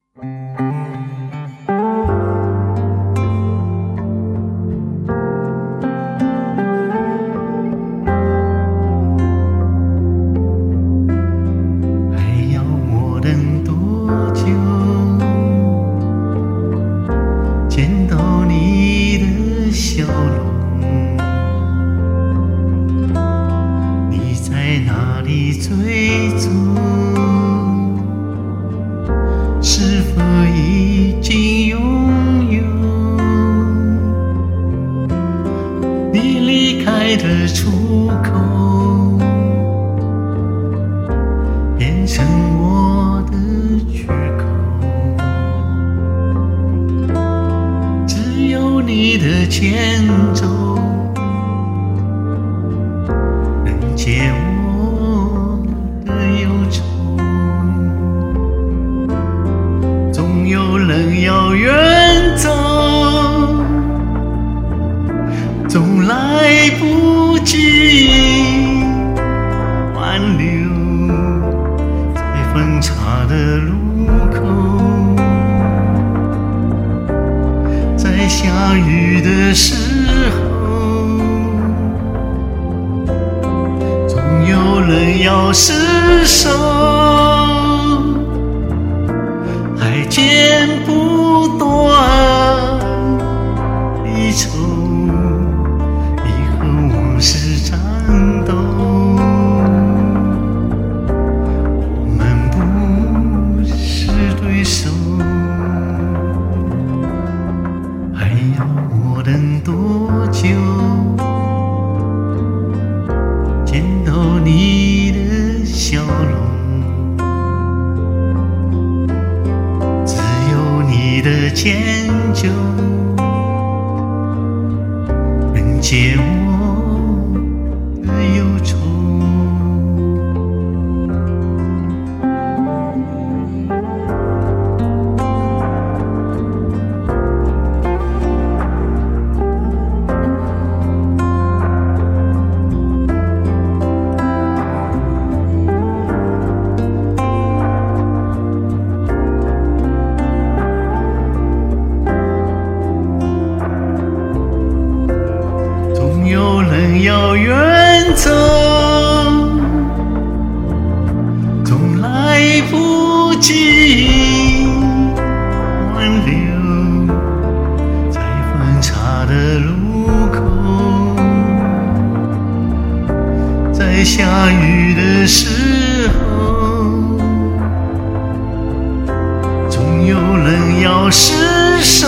还要我等多久？见到你的笑容，你在哪里追逐？是否已经拥有你离开的出口，变成我的缺口？只有你的牵走能解我的忧愁。总有人要远走，总来不及挽留，在分岔的路口，在下雨的时候，总有人要失手，还剪不断离愁，你和往事战斗，我们不是对手。还要我等多久？见到你的笑容，你的迁就能解我的忧愁。有人要远走，总来不及挽留，在分岔的路口，在下雨的时候，总有人要失手，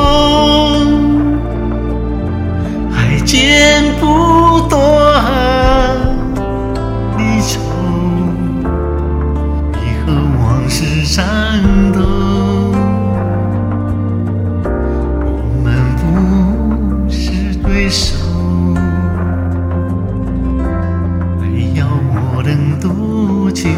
剪不断离愁，你和往事战斗，我们不是对手。还要我等多久？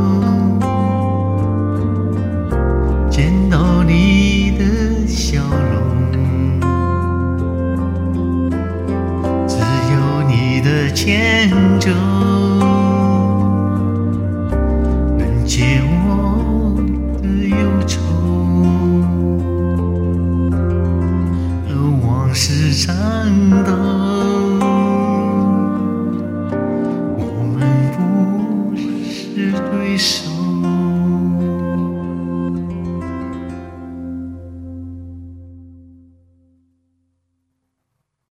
见到你的笑容，牵着